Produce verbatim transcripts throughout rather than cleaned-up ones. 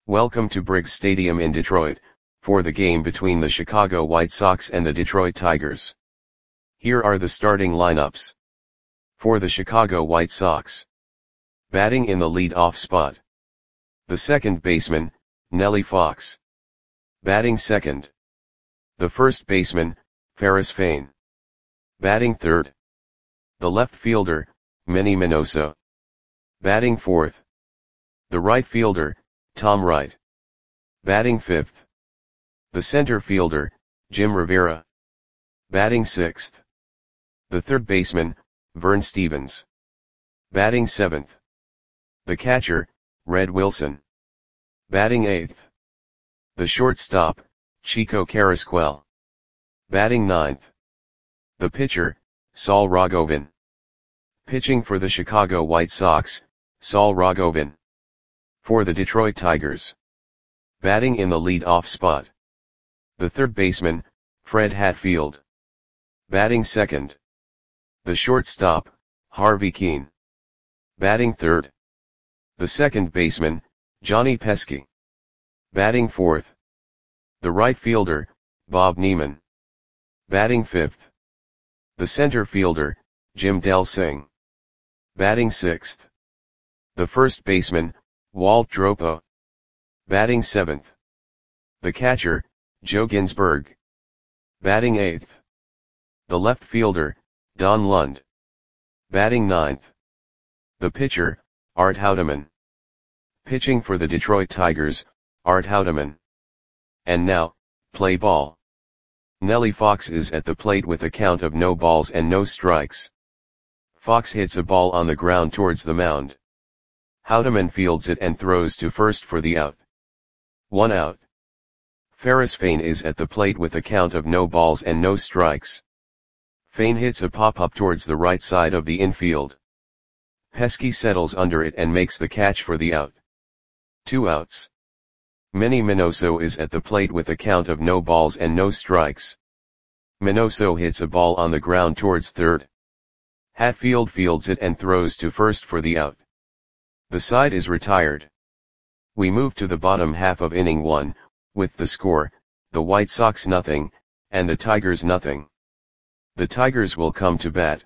Welcome to Briggs Stadium in Detroit, for the game between the Chicago White Sox and the Detroit Tigers. Here are the starting lineups. For the Chicago White Sox. Batting in the lead-off spot. The second baseman, Nellie Fox. Batting second. The first baseman, Ferris Fain. Batting third. The left fielder, Manny Minoso. Batting fourth. The right fielder, Tom Wright. Batting fifth. The center fielder, Jim Rivera. Batting sixth. The third baseman, Vern Stephens. Batting seventh. The catcher, Red Wilson. Batting eighth. The shortstop, Chico Carrasquel. Batting ninth. The pitcher, Saul Rogovin. Pitching for the Chicago White Sox, Saul Rogovin. For the Detroit Tigers. Batting in the lead-off spot. The third baseman, Fred Hatfield. Batting second. The shortstop, Harvey Kuenn. Batting third. The second baseman, Johnny Pesky. Batting fourth. The right fielder, Bob Neiman. Batting fifth. The center fielder, Jim Delsing. Batting sixth. The first baseman, Walt Dropo. Batting seventh. The catcher, Joe Ginsberg. Batting eighth. The left fielder, Don Lund. Batting ninth. The pitcher, Art Houdeman. Pitching for the Detroit Tigers, Art Houdeman. And now, play ball. Nellie Fox is at the plate with a count of no balls and no strikes. Fox hits a ball on the ground towards the mound. Houdeman fields it and throws to first for the out. One out. Ferris Fain is at the plate with a count of no balls and no strikes. Fain hits a pop-up towards the right side of the infield. Pesky settles under it and makes the catch for the out. Two outs. Manny Minoso is at the plate with a count of no balls and no strikes. Minoso hits a ball on the ground towards third. Hatfield fields it and throws to first for the out. The side is retired. We move to the bottom half of inning one, with the score, the White Sox nothing, and the Tigers nothing. The Tigers will come to bat.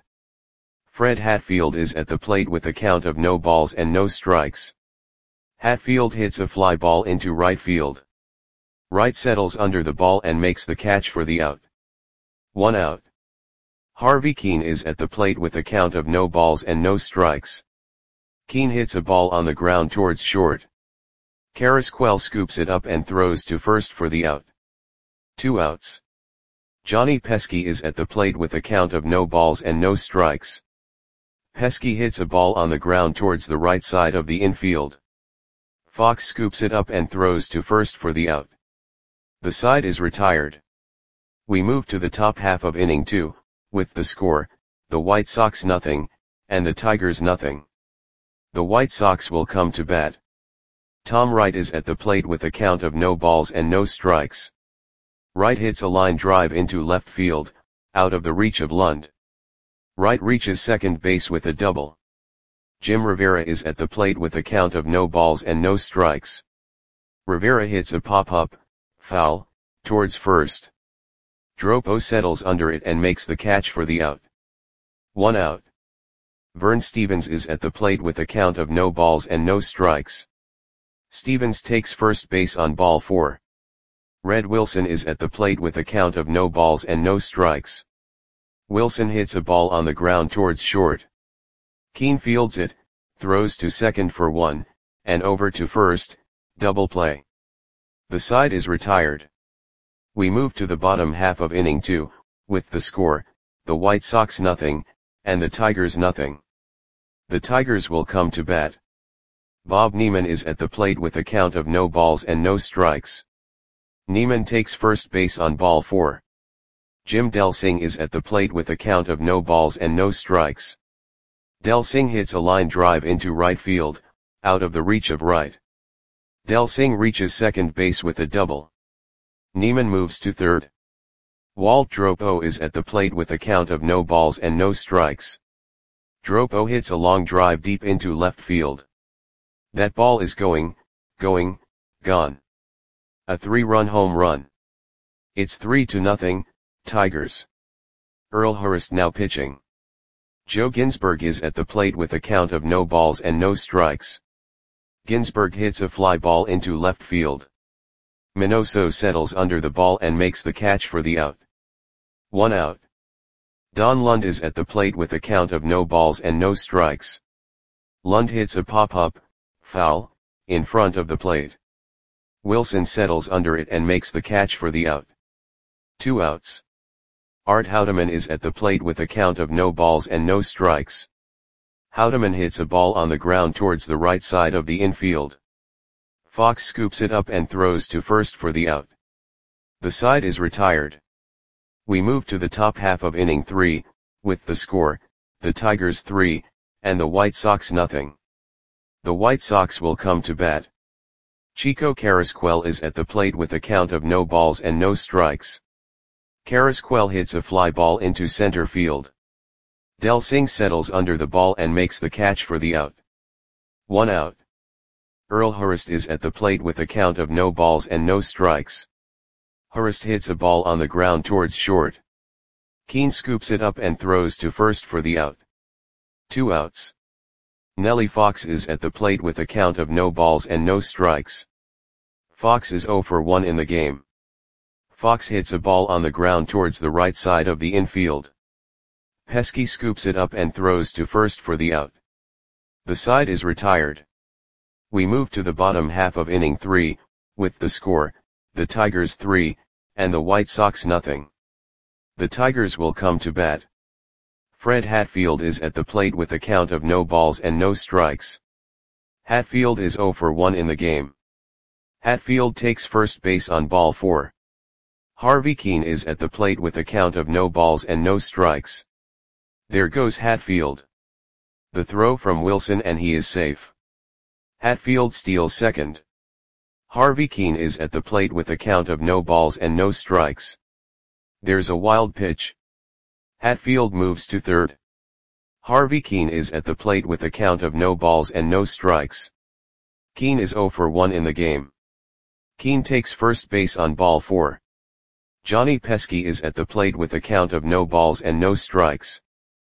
Fred Hatfield is at the plate with a count of no balls and no strikes. Hatfield hits a fly ball into right field. Wright settles under the ball and makes the catch for the out. One out. Harvey Kuenn is at the plate with a count of no balls and no strikes. Kuenn hits a ball on the ground towards short. Carrasquel scoops it up and throws to first for the out. Two outs. Johnny Pesky is at the plate with a count of no balls and no strikes. Pesky hits a ball on the ground towards the right side of the infield. Fox scoops it up and throws to first for the out. The side is retired. We move to the top half of inning two, with the score, the White Sox nothing, and the Tigers nothing. The White Sox will come to bat. Tom Wright is at the plate with a count of no balls and no strikes. Wright hits a line drive into left field, out of the reach of Lund. Wright reaches second base with a double. Jim Rivera is at the plate with a count of no balls and no strikes. Rivera hits a pop-up, foul, towards first. Dropo settles under it and makes the catch for the out. One out. Vern Stephens is at the plate with a count of no balls and no strikes. Stephens takes first base on ball four. Red Wilson is at the plate with a count of no balls and no strikes. Wilson hits a ball on the ground towards short. Kuenn fields it, throws to second for one, and over to first, double play. The side is retired. We move to the bottom half of inning two, with the score, the White Sox nothing, and the Tigers nothing. The Tigers will come to bat. Bob Neiman is at the plate with a count of no balls and no strikes. Neiman takes first base on ball four. Jim Delsing is at the plate with a count of no balls and no strikes. Delsing hits a line drive into right field, out of the reach of Wright. Delsing reaches second base with a double. Neiman moves to third. Walt Dropo is at the plate with a count of no balls and no strikes. Dropo hits a long drive deep into left field. That ball is going, going, gone. A three-run home run. It's three to nothing, Tigers. Earl Hurst now pitching. Joe Ginsberg is at the plate with a count of no balls and no strikes. Ginsberg hits a fly ball into left field. Minoso settles under the ball and makes the catch for the out. One out. Don Lund is at the plate with a count of no balls and no strikes. Lund hits a pop-up, foul, in front of the plate. Wilson settles under it and makes the catch for the out. Two outs. Art Houdeman is at the plate with a count of no balls and no strikes. Houdeman hits a ball on the ground towards the right side of the infield. Fox scoops it up and throws to first for the out. The side is retired. We move to the top half of inning three, with the score, the Tigers three, and the White Sox nothing. The White Sox will come to bat. Chico Carrasquel is at the plate with a count of no balls and no strikes. Carrasquel hits a fly ball into center field. Del Singh settles under the ball and makes the catch for the out. One out. Earl Hurst is at the plate with a count of no balls and no strikes. Hurst hits a ball on the ground towards short. Keane scoops it up and throws to first for the out. Two outs. Nellie Fox is at the plate with a count of no balls and no strikes. Fox is zero for one in the game. Fox hits a ball on the ground towards the right side of the infield. Pesky scoops it up and throws to first for the out. The side is retired. We move to the bottom half of inning three, with the score, the Tigers three, and the White Sox nothing. The Tigers will come to bat. Fred Hatfield is at the plate with a count of no balls and no strikes. Hatfield is zero for one in the game. Hatfield takes first base on ball four. Harvey Keane is at the plate with a count of no balls and no strikes. There goes Hatfield. The throw from Wilson and he is safe. Hatfield steals second. Harvey Keane is at the plate with a count of no balls and no strikes. There's a wild pitch. Hatfield moves to third. Harvey Keane is at the plate with a count of no balls and no strikes. Keane is zero for one in the game. Keane takes first base on ball four. Johnny Pesky is at the plate with a count of no balls and no strikes.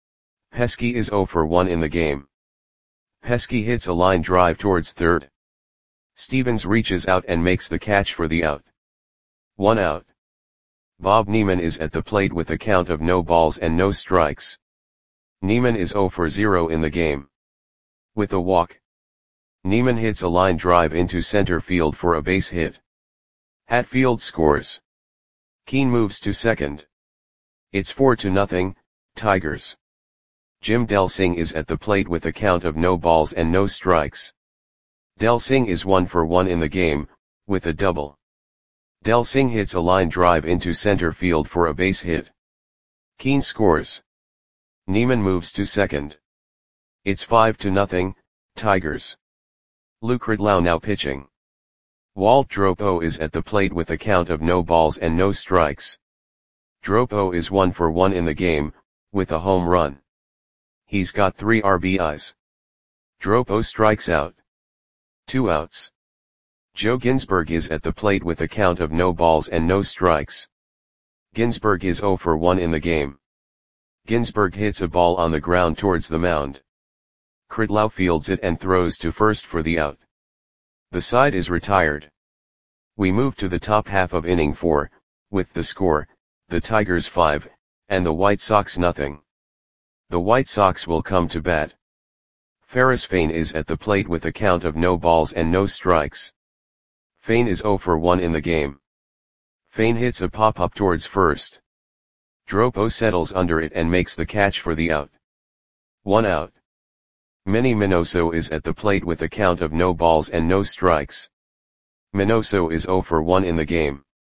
Pesky is zero for one in the game. Pesky hits a line drive towards third. Stevens reaches out and makes the catch for the out. One out. Bob Neiman is at the plate with a count of no balls and no strikes. Neiman is zero for zero in the game. With a walk. Neiman hits a line drive into center field for a base hit. Hatfield scores. Keane moves to second. It's four to nothing, Tigers. Jim Del Singh is at the plate with a count of no balls and no strikes. Del Singh is one for one in the game, with a double. Del Singh hits a line drive into center field for a base hit. Keane scores. Neiman moves to second. It's five to nothing, Tigers. Luke Ridlow now pitching. Walt Dropo is at the plate with a count of no balls and no strikes. Dropo is one for one in the game, with a home run. He's got three R B Is. Dropo strikes out. Two outs. Joe Ginsberg is at the plate with a count of no balls and no strikes. Ginsberg is zero for one in the game. Ginsberg hits a ball on the ground towards the mound. Critlow fields it and throws to first for the out. The side is retired. We move to the top half of inning four, with the score, the Tigers five, and the White Sox nothing. The White Sox will come to bat. Ferris Fain is at the plate with a count of no balls and no strikes. Fain is zero for one in the game. Fain hits a pop-up towards first. Dropo settles under it and makes the catch for the out. One out. Manny Minoso is at the plate with a count of no balls and no strikes. Minoso is zero for one in the game.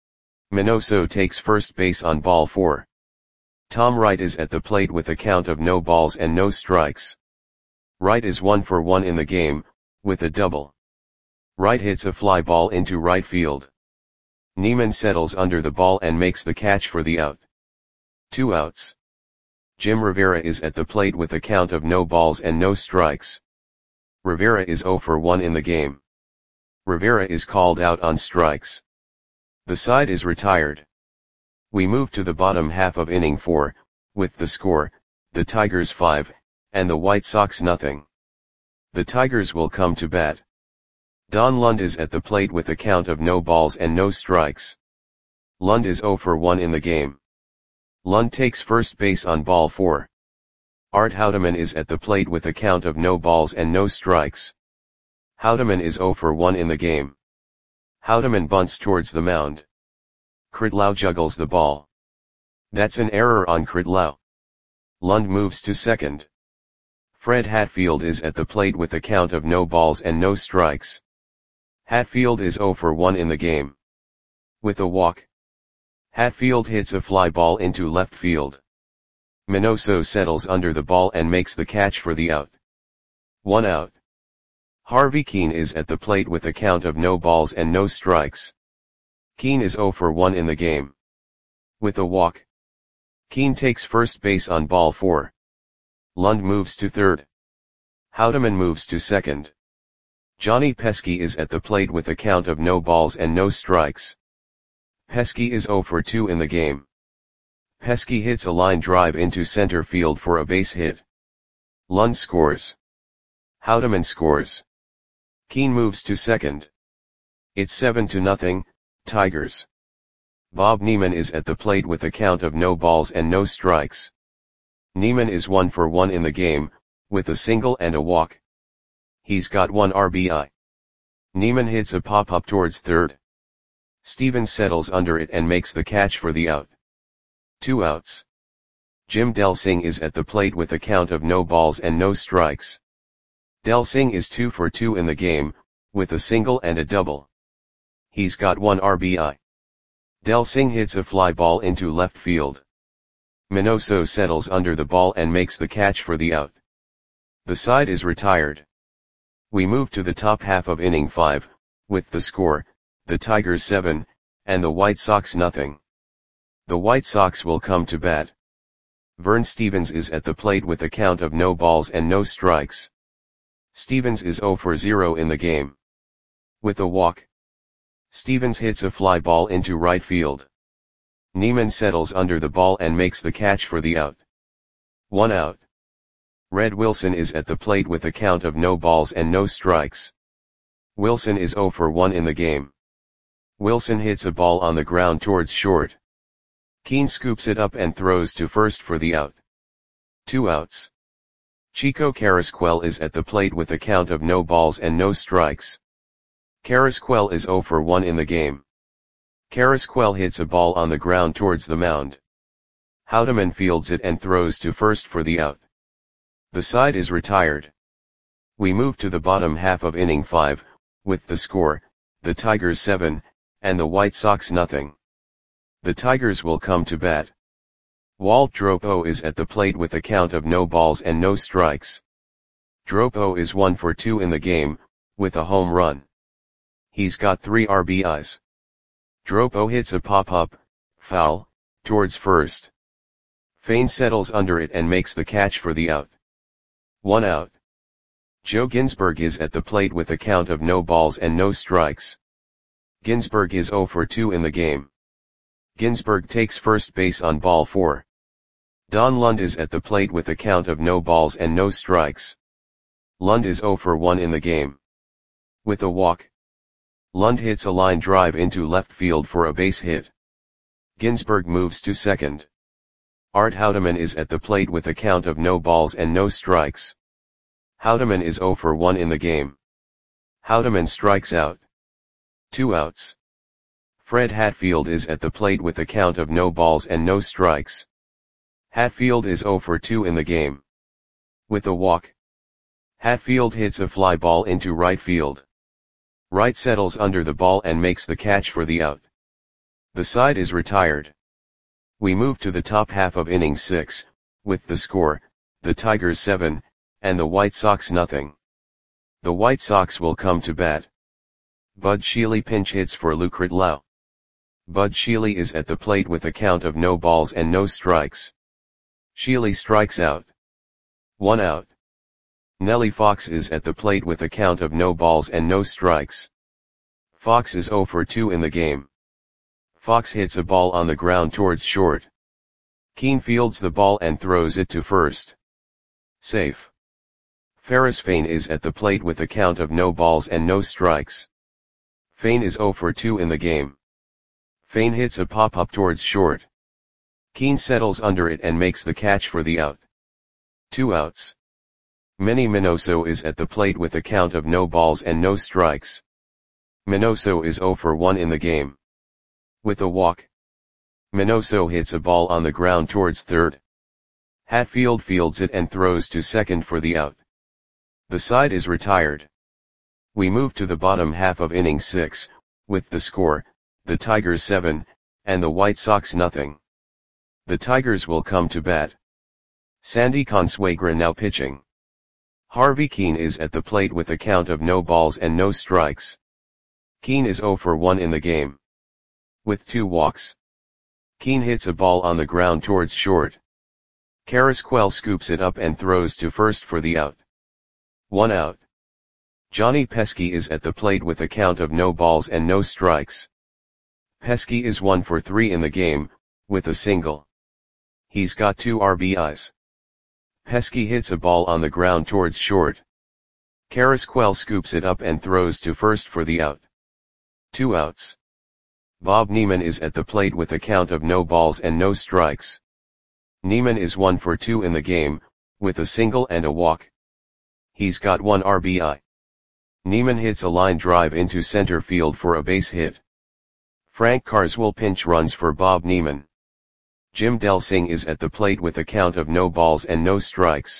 Minoso takes first base on ball four. Tom Wright is at the plate with a count of no balls and no strikes. Wright is one for one in the game, with a double. Wright hits a fly ball into right field. Neiman settles under the ball and makes the catch for the out. Two outs. Jim Rivera is at the plate with a count of no balls and no strikes. Rivera is zero for one in the game. Rivera is called out on strikes. The side is retired. We move to the bottom half of inning four, with the score, the Tigers five, and the White Sox nothing. The Tigers will come to bat. Don Lund is at the plate with a count of no balls and no strikes. Lund is oh for one in the game. Lund takes first base on ball four. Art Houdeman is at the plate with a count of no balls and no strikes. Houdeman is oh for one in the game. Houdeman bunts towards the mound. Kritlau juggles the ball. That's an error on Kritlau. Lund moves to second. Fred Hatfield is at the plate with a count of no balls and no strikes. Hatfield is oh for one in the game. With a walk, Hatfield hits a fly ball into left field. Minoso settles under the ball and makes the catch for the out. One out. Harvey Keene is at the plate with a count of no balls and no strikes. Keene is oh for one in the game. With a walk, Keene takes first base on ball four. Lund moves to third. Houdeman moves to second. Johnny Pesky is at the plate with a count of no balls and no strikes. Pesky is oh for two in the game. Pesky hits a line drive into center field for a base hit. Lund scores. Houdeman scores. Keene moves to second. It's seven to nothing, Tigers. Bob Neiman is at the plate with a count of no balls and no strikes. Neiman is one for one in the game, with a single and a walk. He's got one R B I. Neiman hits a pop-up towards third. Stevens settles under it and makes the catch for the out. Two outs. Jim Delsing is at the plate with a count of no balls and no strikes. Delsing is two for two in the game, with a single and a double. He's got one R B I. Delsing hits a fly ball into left field. Minoso settles under the ball and makes the catch for the out. The side is retired. We move to the top half of inning five, with the score, the Tigers seven, and the White Sox nothing. The White Sox will come to bat. Vern Stevens is at the plate with a count of no balls and no strikes. Stevens is oh for zero in the game. With a walk, Stevens hits a fly ball into right field. Neiman settles under the ball and makes the catch for the out. One out. Red Wilson is at the plate with a count of no balls and no strikes. Wilson is oh for one in the game. Wilson hits a ball on the ground towards short. Keene scoops it up and throws to first for the out. Two outs. Chico Carrasquel is at the plate with a count of no balls and no strikes. Carrasquel is oh for one in the game. Carrasquel hits a ball on the ground towards the mound. Houdeman fields it and throws to first for the out. The side is retired. We move to the bottom half of inning five, with the score, the Tigers seven, and the White Sox nothing. The Tigers will come to bat. Walt Dropo is at the plate with a count of no balls and no strikes. Dropo is one for two in the game, with a home run. He's got three R B Is. Dropo hits a pop-up, foul, towards first. Fain settles under it and makes the catch for the out. One out. Joe Ginsberg is at the plate with a count of no balls and no strikes. Ginsberg is oh for two in the game. Ginsberg takes first base on ball four. Don Lund is at the plate with a count of no balls and no strikes. Lund is oh for one in the game. With a walk, Lund hits a line drive into left field for a base hit. Ginsberg moves to second. Art Houdeman is at the plate with a count of no balls and no strikes. Houdeman is oh for one in the game. Houdeman strikes out. Two outs. Fred Hatfield is at the plate with a count of no balls and no strikes. Hatfield is oh for two in the game. With a walk, Hatfield hits a fly ball into right field. Wright settles under the ball and makes the catch for the out. The side is retired. We move to the top half of inning six, with the score, the Tigers seven, and the White Sox nothing. The White Sox will come to bat. Bud Sheely pinch hits for Lou Kritlau. Bud Sheely is at the plate with a count of no balls and no strikes. Sheely strikes out. One out. Nellie Fox is at the plate with a count of no balls and no strikes. Fox is zero for two in the game. Fox hits a ball on the ground towards short. Keane fields the ball and throws it to first. Safe. Ferris Fain is at the plate with a count of no balls and no strikes. Fain is zero for two in the game. Fain hits a pop-up towards short. Keane settles under it and makes the catch for the out. Two outs. Manny Minoso is at the plate with a count of no balls and no strikes. Minoso is zero for one in the game. With a walk. Minoso hits a ball on the ground towards third. Hatfield fields it and throws to second for the out. The side is retired. We move to the bottom half of inning six, with the score, the Tigers seven, and the White Sox nothing. The Tigers will come to bat. Sandy Consuegra now pitching. Harvey Keane is at the plate with a count of no balls and no strikes. Keane is zero for one in the game. With two walks. Keane hits a ball on the ground towards short. Carrasquel scoops it up and throws to first for the out. One out. Johnny Pesky is at the plate with a count of no balls and no strikes. Pesky is one for three in the game, with a single. He's got two R B Is. Pesky hits a ball on the ground towards short. Carrasquel scoops it up and throws to first for the out. Two outs. Bob Neiman is at the plate with a count of no balls and no strikes. Neiman is one for two in the game, with a single and a walk. He's got one R B I. Neiman hits a line drive into center field for a base hit. Frank Carswell pinch runs for Bob Neiman. Jim Delsing is at the plate with a count of no balls and no strikes.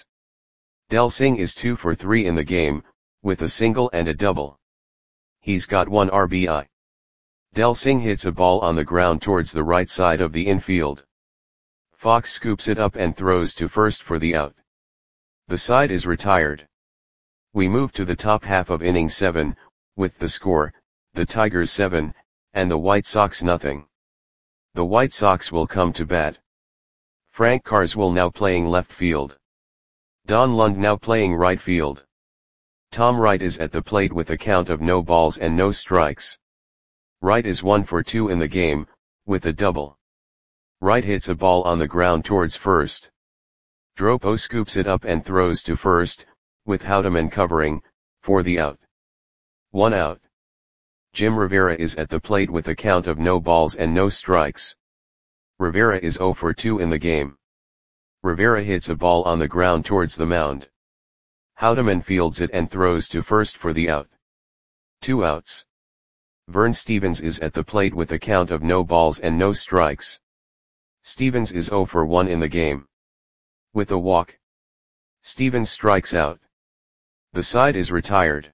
Delsing is two for three in the game, with a single and a double. He's got one R B I. Delsing hits a ball on the ground towards the right side of the infield. Fox scoops it up and throws to first for the out. The side is retired. We move to the top half of inning seven, with the score, the Tigers seven, and the White Sox nothing. The White Sox will come to bat. Frank Carswell now playing left field. Don Lund now playing right field. Tom Wright is at the plate with a count of no balls and no strikes. Wright is one for two in the game, with a double. Wright hits a ball on the ground towards first. Dropo scoops it up and throws to first, with Houdeman covering, for the out. One out. Jim Rivera is at the plate with a count of no balls and no strikes. Rivera is zero for two in the game. Rivera hits a ball on the ground towards the mound. Houdeman fields it and throws to first for the out. Two outs. Vern Stevens is at the plate with a count of no balls and no strikes. Stevens is zero for one in the game. With a walk. Stevens strikes out. The side is retired.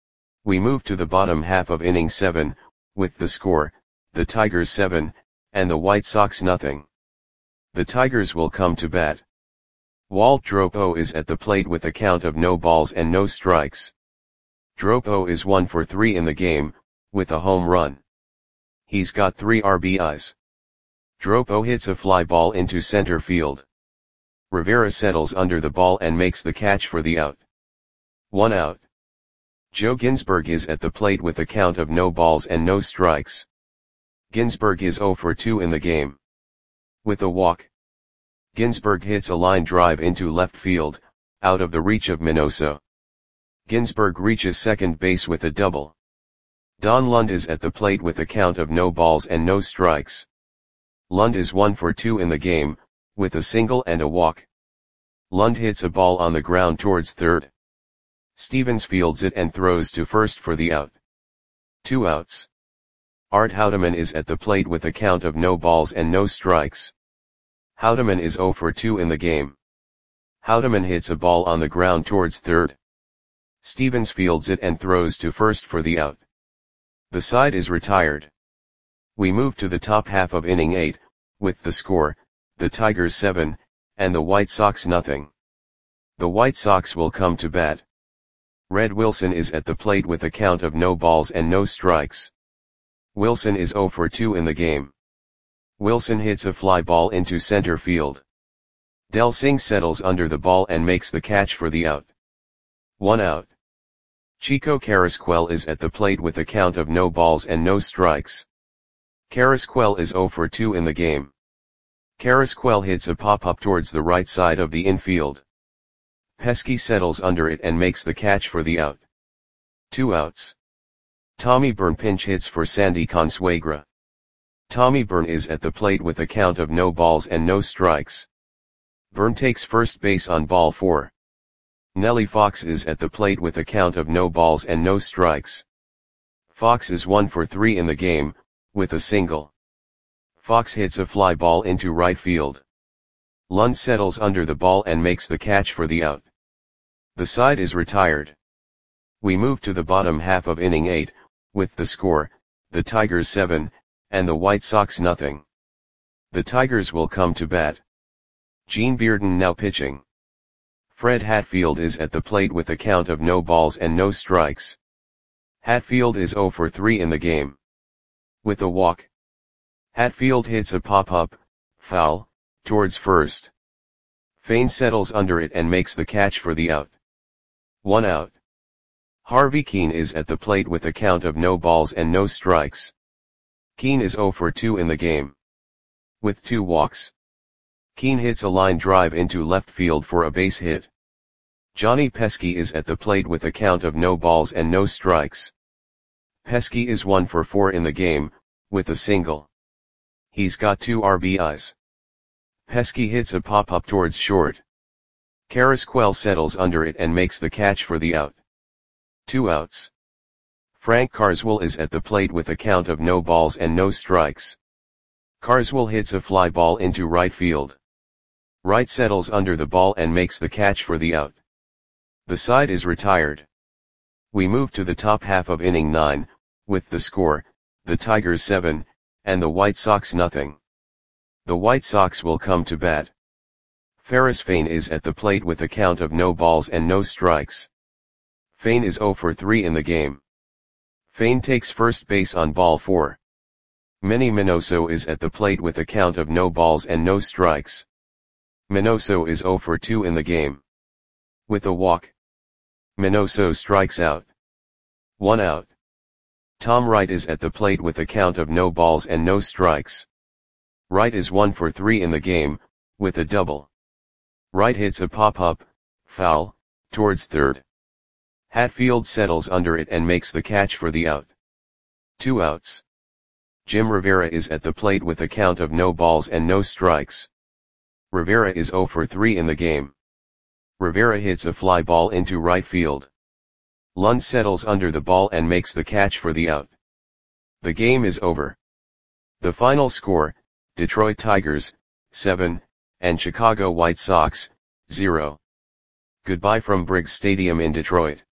We move to the bottom half of inning seven, with the score, the Tigers seven, and the White Sox nothing. The Tigers will come to bat. Walt Dropo is at the plate with a count of no balls and no strikes. Dropo is one for three in the game, with a home run. He's got three R B Is. Dropo hits a fly ball into center field. Rivera settles under the ball and makes the catch for the out. One out. Joe Ginsberg is at the plate with a count of no balls and no strikes. Ginsberg is zero for two in the game. With a walk. Ginsberg hits a line drive into left field, out of the reach of Minoso. Ginsberg reaches second base with a double. Don Lund is at the plate with a count of no balls and no strikes. Lund is one for two in the game, with a single and a walk. Lund hits a ball on the ground towards third. Stevens fields it and throws to first for the out. Two outs. Art Houdeman is at the plate with a count of no balls and no strikes. Houdeman is zero for two in the game. Houdeman hits a ball on the ground towards third. Stevens fields it and throws to first for the out. The side is retired. We move to the top half of inning eight, with the score, the Tigers seven, and the White Sox nothing. The White Sox will come to bat. Red Wilson is at the plate with a count of no balls and no strikes. Wilson is zero for two in the game. Wilson hits a fly ball into center field. Delsing settles under the ball and makes the catch for the out. One out. Chico Carrasquel is at the plate with a count of no balls and no strikes. Carrasquel is zero for two in the game. Carrasquel hits a pop-up towards the right side of the infield. Pesky settles under it and makes the catch for the out. Two outs. Tommy Byrne pinch hits for Sandy Consuegra. Tommy Byrne is at the plate with a count of no balls and no strikes. Byrne takes first base on ball four. Nellie Fox is at the plate with a count of no balls and no strikes. Fox is one for three in the game, with a single. Fox hits a fly ball into right field. Lund settles under the ball and makes the catch for the out. The side is retired. We move to the bottom half of inning eight, with the score, the Tigers seven, and the White Sox nothing. The Tigers will come to bat. Gene Bearden now pitching. Fred Hatfield is at the plate with a count of no balls and no strikes. Hatfield is zero for three in the game. With a walk. Hatfield hits a pop-up, foul, towards first. Fain settles under it and makes the catch for the out. One out. Harvey Keene is at the plate with a count of no balls and no strikes. Keene is zero for two in the game. With two walks. Keene hits a line drive into left field for a base hit. Johnny Pesky is at the plate with a count of no balls and no strikes. Pesky is one for four in the game, with a single. He's got two R B Is. Pesky hits a pop-up towards short. Carrasquel settles under it and makes the catch for the out. Two outs. Frank Carswell is at the plate with a count of no balls and no strikes. Carswell hits a fly ball into right field. Wright settles under the ball and makes the catch for the out. The side is retired. We move to the top half of inning nine, with the score, the Tigers seven, and the White Sox nothing. The White Sox will come to bat. Ferris Fain is at the plate with a count of no balls and no strikes. Fain is zero for three in the game. Fain takes first base on ball four. Manny Minoso is at the plate with a count of no balls and no strikes. Minoso is zero for two in the game. With a walk. Minoso strikes out. One out. Tom Wright is at the plate with a count of no balls and no strikes. Wright is one for three in the game, with a double. Wright hits a pop-up, foul, towards third. Hatfield settles under it and makes the catch for the out. Two outs. Jim Rivera is at the plate with a count of no balls and no strikes. Rivera is zero for three in the game. Rivera hits a fly ball into right field. Lund settles under the ball and makes the catch for the out. The game is over. The final score, Detroit Tigers, seven, and Chicago White Sox, zero. Goodbye from Briggs Stadium in Detroit.